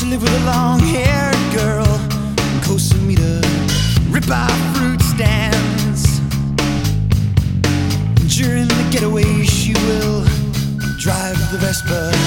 live with a long-haired girl and Costa Mesa rip-off fruit stands. During the getaway she will drive the Vespa